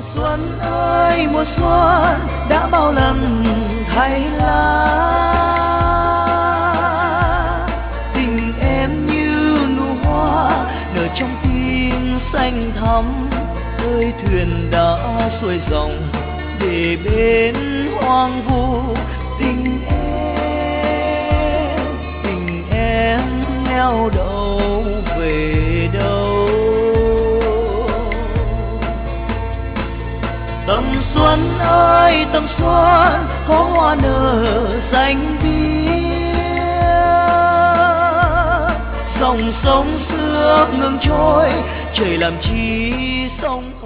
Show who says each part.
Speaker 1: Xuân ơi mùa xuân đã bao lần thay lá, tình em như nụ hoa nở trong tim xanh thắm, ơi thuyền đã xuôi dòng để bên hoang vu. Tình em neo đậu về đâu? Tầm xuân ơi tầm xuân có hoa nở xanh biếc, dòng sông xưa ngừng trôi, trời làm chi sông